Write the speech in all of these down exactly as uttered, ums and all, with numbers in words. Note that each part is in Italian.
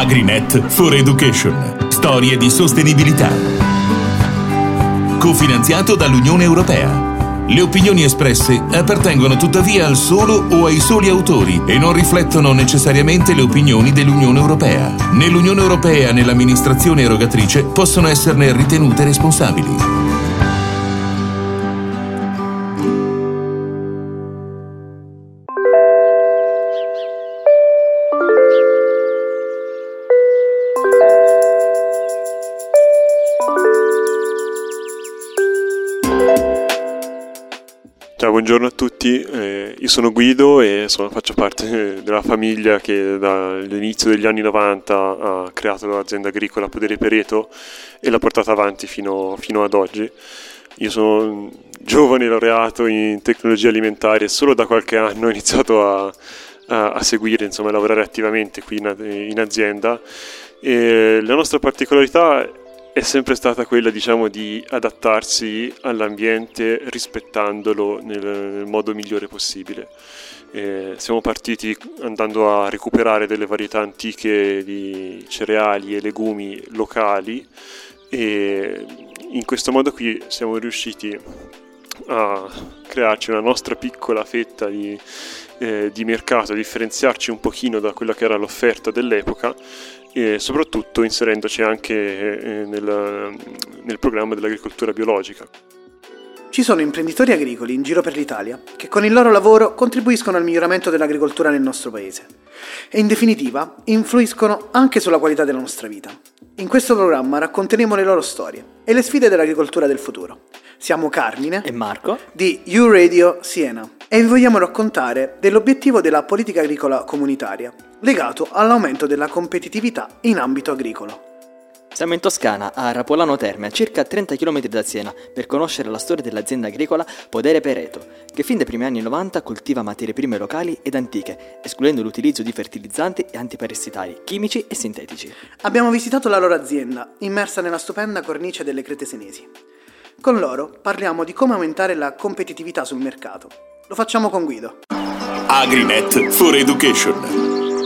AgriNet for Education. Storie di sostenibilità. Cofinanziato dall'Unione Europea. Le opinioni espresse appartengono tuttavia al solo o ai soli autori e non riflettono necessariamente le opinioni dell'Unione Europea. Né l'Unione Europea né l'amministrazione erogatrice possono esserne ritenute responsabili. Ciao, buongiorno a tutti, eh, io sono Guido e insomma, faccio parte della famiglia che dall'inizio degli anni novanta ha creato l'azienda agricola Podere Pereto e l'ha portata avanti fino, fino ad oggi. Io sono giovane laureato in tecnologie alimentari e solo da qualche anno ho iniziato a, a, a seguire, insomma, a lavorare attivamente qui in, in azienda. E la nostra particolarità è sempre stata quella, diciamo, di adattarsi all'ambiente rispettandolo nel, nel modo migliore possibile. Eh, siamo partiti andando a recuperare delle varietà antiche di cereali e legumi locali e in questo modo qui siamo riusciti a crearci una nostra piccola fetta di, eh, di mercato, a differenziarci un pochino da quella che era l'offerta dell'epoca e soprattutto inserendoci anche eh, nel, nel programma dell'agricoltura biologica. Ci sono imprenditori agricoli in giro per l'Italia che con il loro lavoro contribuiscono al miglioramento dell'agricoltura nel nostro paese e in definitiva influiscono anche sulla qualità della nostra vita. In questo programma racconteremo le loro storie e le sfide dell'agricoltura del futuro. Siamo Carmine e Marco di U-Radio Siena e vi vogliamo raccontare dell'obiettivo della politica agricola comunitaria legato all'aumento della competitività in ambito agricolo. Siamo in Toscana, a Rapolano Terme, a circa trenta chilometri da Siena, per conoscere la storia dell'azienda agricola Podere Pereto, che fin dai primi anni novanta coltiva materie prime locali ed antiche, escludendo l'utilizzo di fertilizzanti e antiparassitari, chimici e sintetici. Abbiamo visitato la loro azienda, immersa nella stupenda cornice delle Crete Senesi. Con loro parliamo di come aumentare la competitività sul mercato. Lo facciamo con Guido. AgriNet for Education.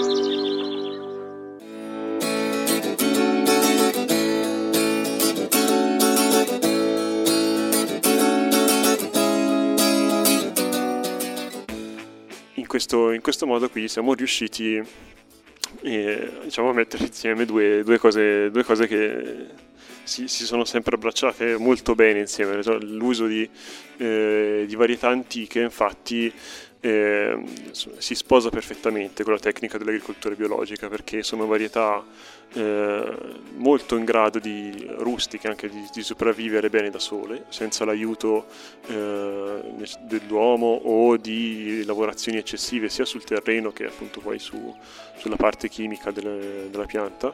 In questo, in questo modo qui siamo riusciti eh, diciamo, a mettere insieme due, due, cose, due cose che si, si sono sempre abbracciate molto bene insieme. L'uso di, eh, di varietà antiche infatti eh, si sposa perfettamente con la tecnica dell'agricoltura biologica, perché sono varietà eh, molto in grado di rustiche, anche di, di sopravvivere bene da sole, senza l'aiuto eh, dell'uomo o di lavorazioni eccessive sia sul terreno che appunto poi su, sulla parte chimica delle, della pianta.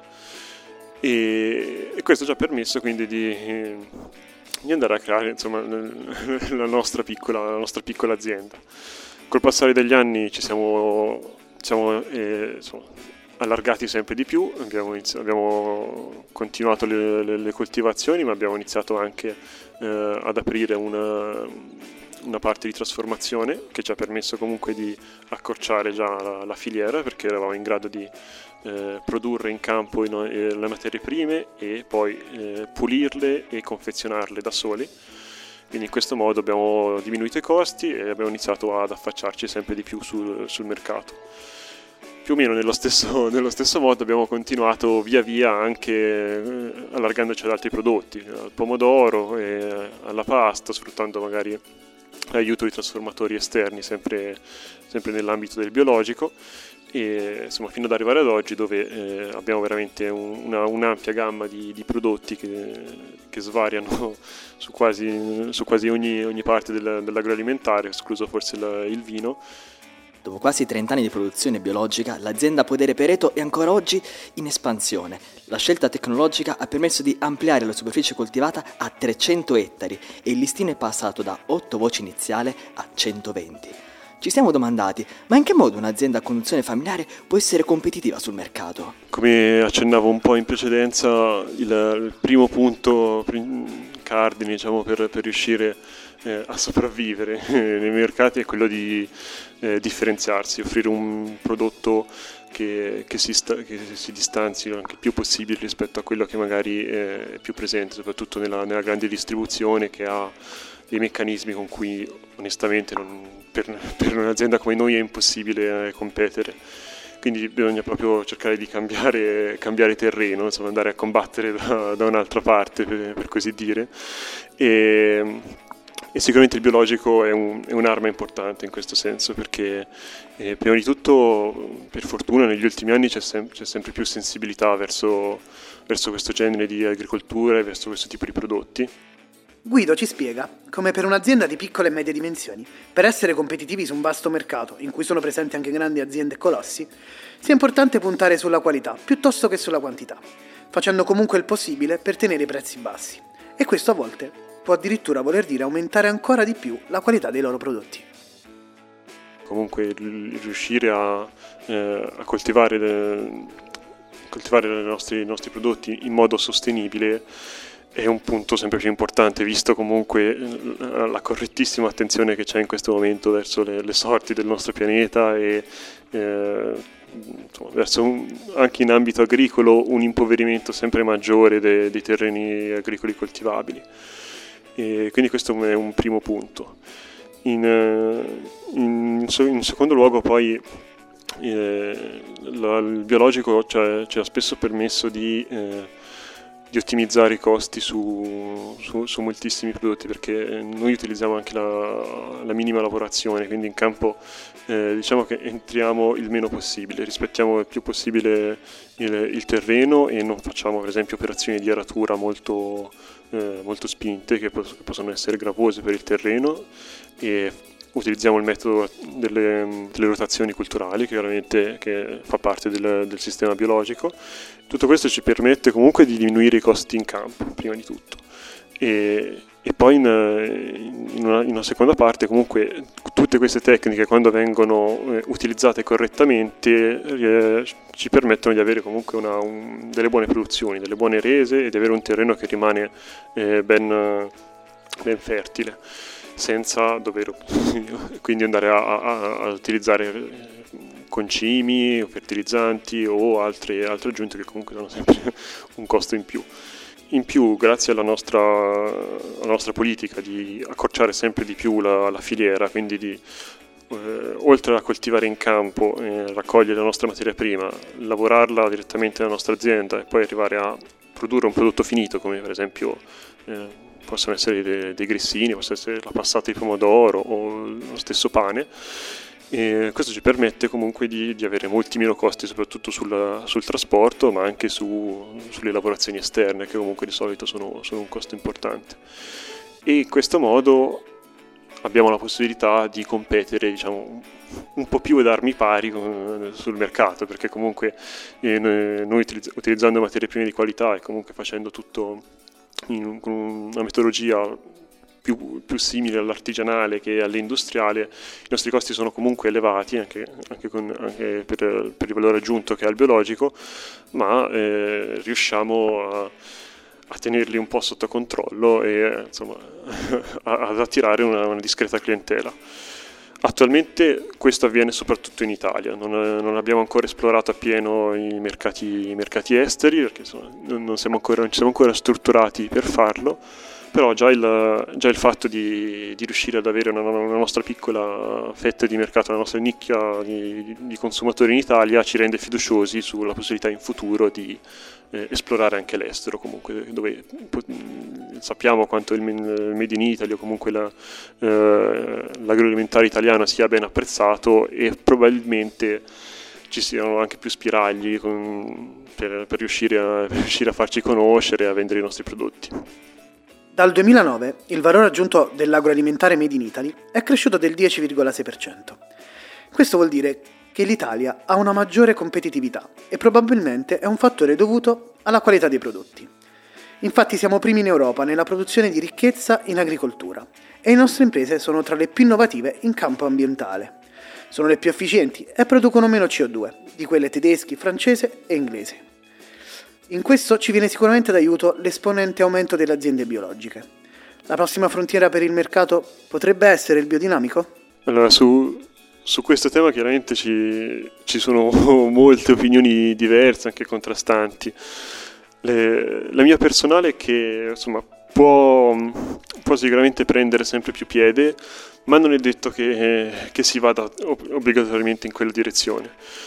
E, e questo ci ha permesso quindi di, di andare a creare, insomma, la nostra piccola, la nostra piccola azienda. Col passare degli anni ci siamo, siamo eh, insomma, allargati sempre di più, abbiamo, inizi- abbiamo continuato le, le, le coltivazioni, ma abbiamo iniziato anche eh, ad aprire una, una parte di trasformazione che ci ha permesso comunque di accorciare già la, la filiera, perché eravamo in grado di eh, produrre in campo in, eh, le materie prime e poi eh, pulirle e confezionarle da soli. Quindi in questo modo abbiamo diminuito i costi e abbiamo iniziato ad affacciarci sempre di più sul, sul mercato. Più o meno nello stesso, nello stesso modo abbiamo continuato via via anche eh, allargandoci ad altri prodotti, al pomodoro e alla pasta, sfruttando magari l'aiuto di trasformatori esterni sempre, sempre nell'ambito del biologico. E insomma, fino ad arrivare ad oggi, dove eh, abbiamo veramente un, una, un'ampia gamma di, di prodotti che, che svariano su quasi, su quasi ogni, ogni parte del, dell'agroalimentare, escluso forse il, il vino. Dopo quasi trenta anni di produzione biologica, l'azienda Podere Pereto è ancora oggi in espansione. La scelta tecnologica ha permesso di ampliare la superficie coltivata a trecento ettari e il listino è passato da otto voci iniziale a centoventi. Ci siamo domandati, ma in che modo un'azienda a conduzione familiare può essere competitiva sul mercato? Come accennavo un po' in precedenza, il, il primo punto cardine, diciamo, per, per riuscire eh, a sopravvivere nei mercati è quello di eh, differenziarsi, offrire un prodotto che, che, si sta, che si distanzi anche il più possibile rispetto a quello che magari è più presente, soprattutto nella, nella grande distribuzione, che ha dei meccanismi con cui onestamente non, per, per un'azienda come noi è impossibile eh, competere. Quindi bisogna proprio cercare di cambiare, cambiare terreno, insomma andare a combattere da, da un'altra parte, per, per così dire. E, e sicuramente il biologico è, un, è un'arma importante in questo senso, perché eh, prima di tutto, per fortuna, negli ultimi anni c'è, sem- c'è sempre più sensibilità verso, verso questo genere di agricoltura e verso questo tipo di prodotti. Guido ci spiega come per un'azienda di piccole e medie dimensioni, per essere competitivi su un vasto mercato in cui sono presenti anche grandi aziende e colossi, sia importante puntare sulla qualità piuttosto che sulla quantità, facendo comunque il possibile per tenere i prezzi bassi. E questo a volte può addirittura voler dire aumentare ancora di più la qualità dei loro prodotti. Comunque riuscire a, eh, a coltivare, le, coltivare le nostri, i nostri prodotti in modo sostenibile è un punto sempre più importante, visto comunque la correttissima attenzione che c'è in questo momento verso le, le sorti del nostro pianeta e eh, insomma, verso un, anche in ambito agricolo un impoverimento sempre maggiore de, dei terreni agricoli coltivabili. E quindi questo è un primo punto. In, in, in secondo luogo poi eh, la, il biologico ci ha, ci ha spesso permesso di eh, di ottimizzare i costi su, su, su moltissimi prodotti, perché noi utilizziamo anche la, la minima lavorazione, quindi in campo eh, diciamo che entriamo il meno possibile, rispettiamo il più possibile il, il terreno e non facciamo per esempio operazioni di aratura molto, eh, molto spinte che, pos- che possono essere gravose per il terreno, e utilizziamo il metodo delle, delle rotazioni culturali, che chiaramente che fa parte del, del sistema biologico. Tutto questo ci permette comunque di diminuire i costi in campo, prima di tutto. E, e poi in, in, una, in una seconda parte comunque tutte queste tecniche, quando vengono eh, utilizzate correttamente, eh, ci permettono di avere comunque una, un, delle buone produzioni, delle buone rese e di avere un terreno che rimane eh, ben, ben fertile, senza dover quindi andare a, a, a utilizzare concimi, fertilizzanti o altre, altre aggiunte che comunque hanno sempre un costo in più. In più, grazie alla nostra, alla nostra politica di accorciare sempre di più la, la filiera, quindi di eh, oltre a coltivare in campo, eh, raccogliere la nostra materia prima, lavorarla direttamente nella nostra azienda e poi arrivare a produrre un prodotto finito, come per esempio eh, possono essere dei, dei grissini, possono essere la passata di pomodoro o lo stesso pane. E questo ci permette comunque di, di avere molti meno costi, soprattutto sul, sul trasporto, ma anche su, sulle lavorazioni esterne, che comunque di solito sono, sono un costo importante. E in questo modo abbiamo la possibilità di competere, diciamo, un po' più ad armi pari con, sul mercato, perché comunque eh, noi utilizz- utilizzando materie prime di qualità e comunque facendo tutto in, con una metodologia Più, più simile all'artigianale che all'industriale, i nostri costi sono comunque elevati anche, anche, con, anche per, per il valore aggiunto che ha il biologico, ma eh, riusciamo a, a tenerli un po' sotto controllo e insomma ad attirare una, una discreta clientela. Attualmente questo avviene soprattutto in Italia, non, non abbiamo ancora esplorato appieno i mercati, i mercati esteri, perché insomma, non, siamo ancora, non siamo ancora strutturati per farlo. Però già il, già il fatto di, di riuscire ad avere una, una nostra piccola fetta di mercato, una nostra nicchia di, di consumatori in Italia ci rende fiduciosi sulla possibilità in futuro di eh, esplorare anche l'estero, comunque dove po- sappiamo quanto il, il Made in Italy o comunque la, eh, l'agroalimentare italiano sia ben apprezzato e probabilmente ci siano anche più spiragli con, per, per, riuscire a, per riuscire a farci conoscere e a vendere i nostri prodotti. Dal duemilanove il valore aggiunto dell'agroalimentare Made in Italy è cresciuto del dieci virgola sei per cento. Questo vuol dire che l'Italia ha una maggiore competitività e probabilmente è un fattore dovuto alla qualità dei prodotti. Infatti siamo primi in Europa nella produzione di ricchezza in agricoltura e le nostre imprese sono tra le più innovative in campo ambientale. Sono le più efficienti e producono meno C O due di quelle tedesche, francese e inglese. In questo ci viene sicuramente d'aiuto l'esponente aumento delle aziende biologiche. La prossima frontiera per il mercato potrebbe essere il biodinamico? Allora, su, su questo tema chiaramente ci, ci sono molte opinioni diverse, anche contrastanti. Le, la mia personale è che insomma può, può sicuramente prendere sempre più piede, ma non è detto che, che si vada obbligatoriamente in quella direzione.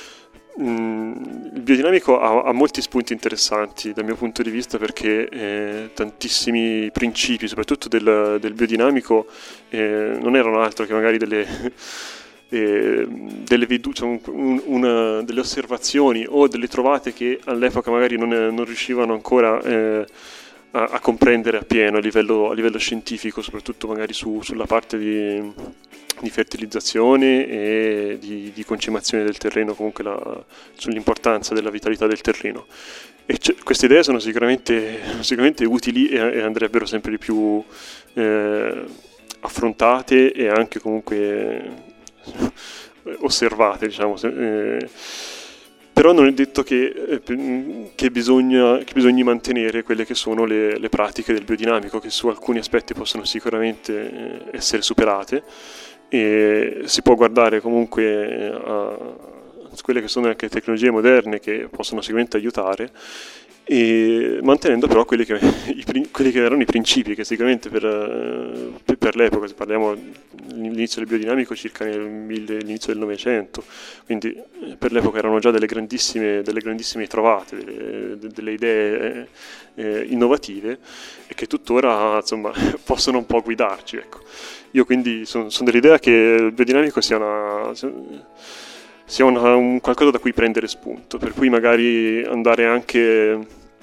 Il biodinamico ha, ha molti spunti interessanti dal mio punto di vista, perché eh, tantissimi principi, soprattutto del, del biodinamico, eh, non erano altro che magari delle, eh, delle, cioè un, una, delle osservazioni o delle trovate che all'epoca magari non, non riuscivano ancora eh, a, a comprendere appieno a livello, a livello scientifico, soprattutto magari su, sulla parte di di fertilizzazione e di, di concimazione del terreno, comunque la, sull'importanza della vitalità del terreno. E queste idee sono sicuramente, sicuramente utili e, e andrebbero sempre di più eh, affrontate e anche comunque osservate, diciamo. Eh, però non è detto che, eh, che, bisogna, che bisogna mantenere quelle che sono le, le pratiche del biodinamico, che su alcuni aspetti possono sicuramente eh, essere superate, e si può guardare comunque a quelle che sono anche tecnologie moderne che possono sicuramente aiutare, e mantenendo però quelli che, i, quelli che erano i principi, che sicuramente per, per l'epoca, se parliamo dell'inizio del biodinamico circa nell'inizio del Novecento, quindi per l'epoca erano già delle grandissime, delle grandissime trovate, delle, delle idee eh, innovative, e che tuttora insomma possono un po' guidarci, ecco. Io quindi sono, sono dell'idea che il biodinamico sia una... sia una, un qualcosa da cui prendere spunto, per cui magari andare anche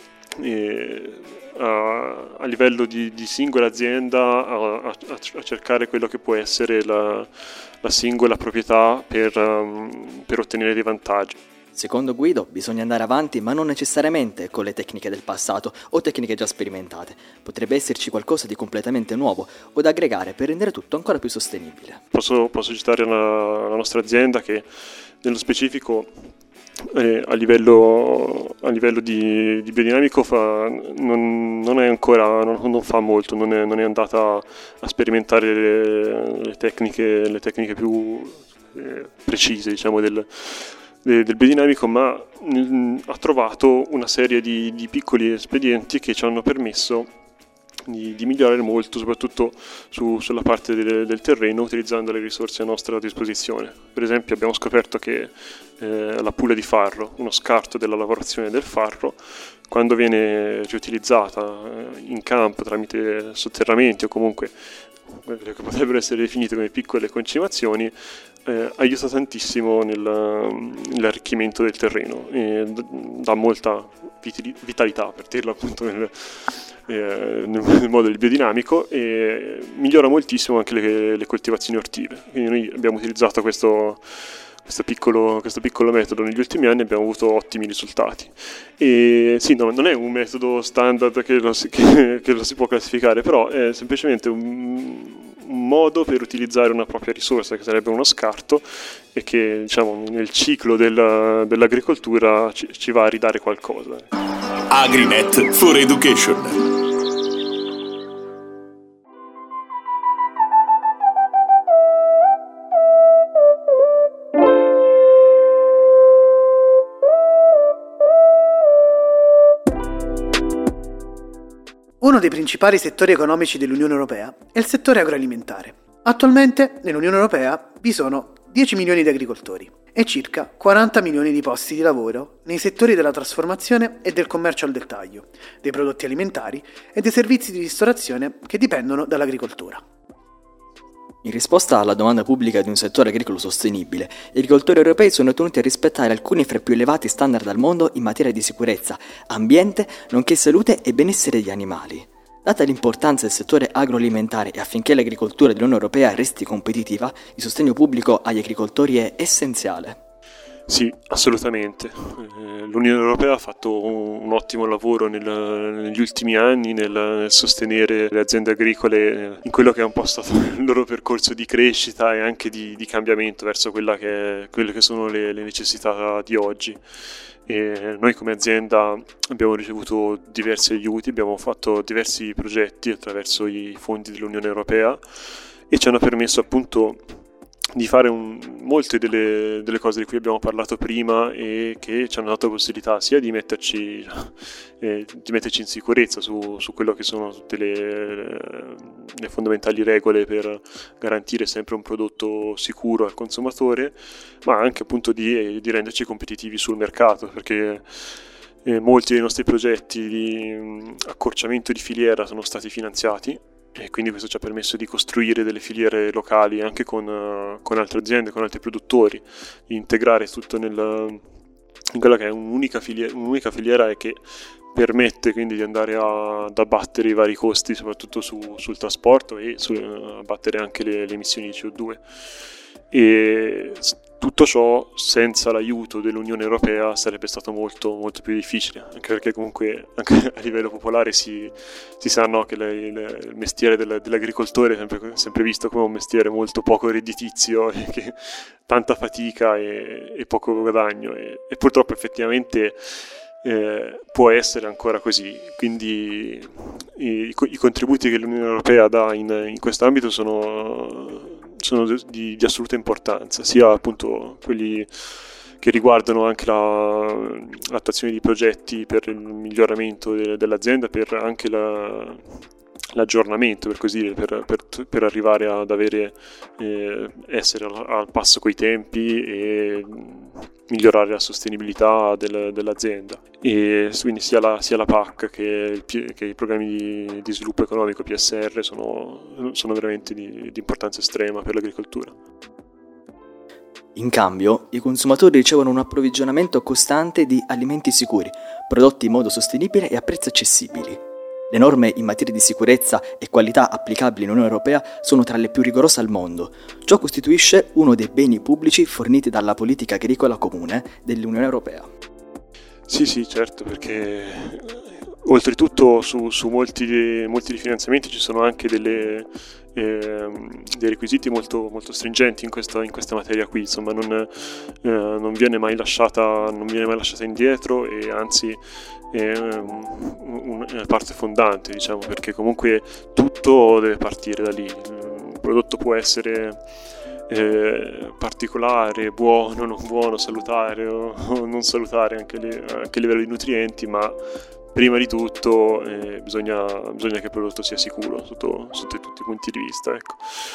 eh, a, a livello di, di singola azienda a, a, a cercare quello che può essere la, la singola proprietà per, um, per ottenere dei vantaggi. Secondo Guido bisogna andare avanti, ma non necessariamente con le tecniche del passato o tecniche già sperimentate. Potrebbe esserci qualcosa di completamente nuovo o da aggregare per rendere tutto ancora più sostenibile. Posso, posso citare la, la nostra azienda che nello specifico eh, a livello, a livello di, di biodinamico fa, non, non è ancora, non, non fa molto, non è, non è andata a sperimentare le, le, tecniche, le tecniche più eh, precise, diciamo, del del biodinamico, ma mh, ha trovato una serie di, di piccoli espedienti che ci hanno permesso di, di migliorare molto, soprattutto su, sulla parte del, del terreno, utilizzando le risorse a nostra disposizione. Per esempio abbiamo scoperto che eh, la pula di farro, uno scarto della lavorazione del farro, quando viene riutilizzata in campo tramite sotterramenti o comunque quelle che potrebbero essere definite come piccole concimazioni, eh, aiuta tantissimo nel, nell'arricchimento del terreno e dà molta vitalità, per dirlo appunto nel, eh, nel modo del biodinamico, e migliora moltissimo anche le, le coltivazioni ortive. Quindi noi abbiamo utilizzato questo Questo piccolo, questo piccolo metodo negli ultimi anni, abbiamo avuto ottimi risultati. E sì, no, non è un metodo standard che lo, si, che, che lo si può classificare, però è semplicemente un, un modo per utilizzare una propria risorsa, che sarebbe uno scarto, e che diciamo nel ciclo della, dell'agricoltura ci, ci va a ridare qualcosa. AgriNet for Education. Uno dei principali settori economici dell'Unione Europea è il settore agroalimentare. Attualmente nell'Unione Europea vi sono dieci milioni di agricoltori e circa quaranta milioni di posti di lavoro nei settori della trasformazione e del commercio al dettaglio, dei prodotti alimentari e dei servizi di ristorazione che dipendono dall'agricoltura. In risposta alla domanda pubblica di un settore agricolo sostenibile, gli agricoltori europei sono tenuti a rispettare alcuni fra i più elevati standard al mondo in materia di sicurezza, ambiente, nonché salute e benessere degli animali. Data l'importanza del settore agroalimentare e affinché l'agricoltura dell'Unione Europea resti competitiva, il sostegno pubblico agli agricoltori è essenziale. Sì, assolutamente. Eh, L'Unione Europea ha fatto un, un ottimo lavoro nel, negli ultimi anni nel, nel sostenere le aziende agricole in quello che è un po' stato il loro percorso di crescita e anche di, di cambiamento verso quella che, quelle che sono le, le necessità di oggi. E noi come azienda abbiamo ricevuto diversi aiuti, abbiamo fatto diversi progetti attraverso i fondi dell'Unione Europea e ci hanno permesso appunto di fare un, molte delle, delle cose di cui abbiamo parlato prima e che ci hanno dato la possibilità sia di metterci, eh, di metterci in sicurezza su, su quello che sono tutte le, le fondamentali regole per garantire sempre un prodotto sicuro al consumatore, ma anche appunto di, di renderci competitivi sul mercato, perché eh, molti dei nostri progetti di um, accorciamento di filiera sono stati finanziati. E quindi questo ci ha permesso di costruire delle filiere locali anche con, uh, con altre aziende, con altri produttori, di integrare tutto nel, in quella che è un'unica filiera, un'unica filiera e che permette quindi di andare a, ad abbattere i vari costi, soprattutto su, sul trasporto e su, uh, abbattere anche le, le emissioni di C O due. E tutto ciò senza l'aiuto dell'Unione Europea sarebbe stato molto molto più difficile, anche perché comunque anche a livello popolare si, si sa, no, che le, le, il mestiere del, dell'agricoltore è sempre, sempre visto come un mestiere molto poco redditizio e che tanta fatica e, e poco guadagno e, e purtroppo effettivamente eh, può essere ancora così. Quindi i, i contributi che l'Unione Europea dà in, in questo ambito sono sono di, di assoluta importanza, sia appunto quelli che riguardano anche la, l'attuazione di progetti per il miglioramento de, dell'azienda, per anche la, l'aggiornamento, per così dire, per, per, per arrivare ad avere eh, essere al, al passo coi tempi e migliorare la sostenibilità del, dell'azienda. E quindi sia la, sia la P A C che, il, che i programmi di, di sviluppo economico P S R sono, sono veramente di, di importanza estrema per l'agricoltura. In cambio, i consumatori ricevono un approvvigionamento costante di alimenti sicuri, prodotti in modo sostenibile e a prezzi accessibili. Le norme in materia di sicurezza e qualità applicabili in Unione Europea sono tra le più rigorose al mondo. Ciò costituisce uno dei beni pubblici forniti dalla politica agricola comune dell'Unione Europea. Sì, sì, certo, perché oltretutto su, su molti, molti finanziamenti ci sono anche delle, eh, dei requisiti molto, molto stringenti in questa, in questa materia qui. Insomma, non, eh, non viene mai lasciata, non viene mai lasciata indietro e anzi è una parte fondante, diciamo, perché comunque tutto deve partire da lì. Il prodotto può essere eh, particolare, buono, non buono, salutare o, o non salutare anche, le, anche a livello di nutrienti, ma prima di tutto eh, bisogna, bisogna che il prodotto sia sicuro sotto, sotto tutti i punti di vista, ecco.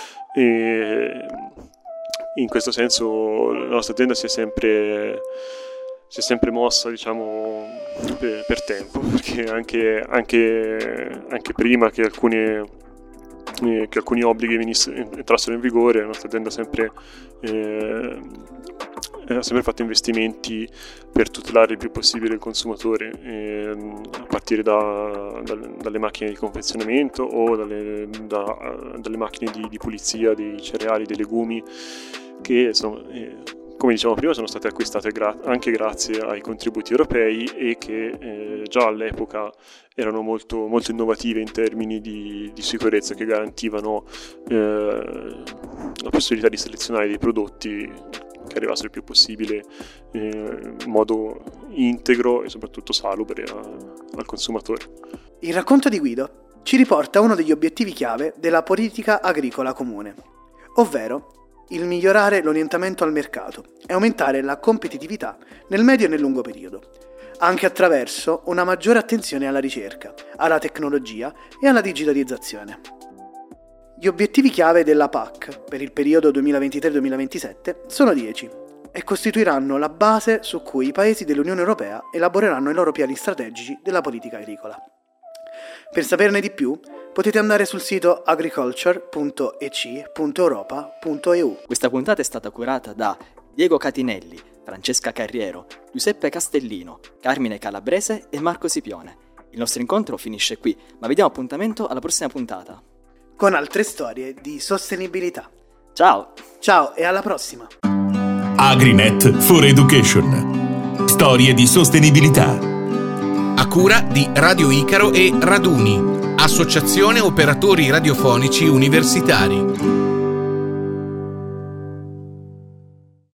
E in questo senso la nostra azienda si è sempre si è sempre mossa, diciamo, per, per tempo, perché anche, anche, anche prima che alcuni, eh, che alcuni obblighi entrassero in vigore, la nostra azienda ha sempre, eh, ha sempre fatto investimenti per tutelare il più possibile il consumatore, eh, a partire da, da, dalle macchine di confezionamento o dalle, da, dalle macchine di, di pulizia dei cereali, dei legumi, che sono... Eh, come diciamo prima, sono state acquistate gra- anche grazie ai contributi europei e che eh, già all'epoca erano molto, molto innovative in termini di, di sicurezza, che garantivano eh, la possibilità di selezionare dei prodotti che arrivassero il più possibile eh, in modo integro e soprattutto salubre a, al consumatore. Il racconto di Guido ci riporta a uno degli obiettivi chiave della politica agricola comune, ovvero il migliorare l'orientamento al mercato e aumentare la competitività nel medio e nel lungo periodo, anche attraverso una maggiore attenzione alla ricerca, alla tecnologia e alla digitalizzazione. Gli obiettivi chiave della P A C per il periodo duemilaventitré duemilaventisette sono dieci e costituiranno la base su cui i paesi dell'Unione Europea elaboreranno i loro piani strategici della politica agricola. Per saperne di più, potete andare sul sito agriculture punto e c punto europa punto e u. Questa puntata è stata curata da Diego Catinelli, Francesca Carriero, Giuseppe Castellino, Carmine Calabrese e Marco Sipione. Il nostro incontro finisce qui, ma vi diamo appuntamento alla prossima puntata, con altre storie di sostenibilità. Ciao! Ciao e alla prossima! AgriNet for Education. Storie di sostenibilità. A cura di Radio Icaro e Raduni, Associazione Operatori Radiofonici Universitari.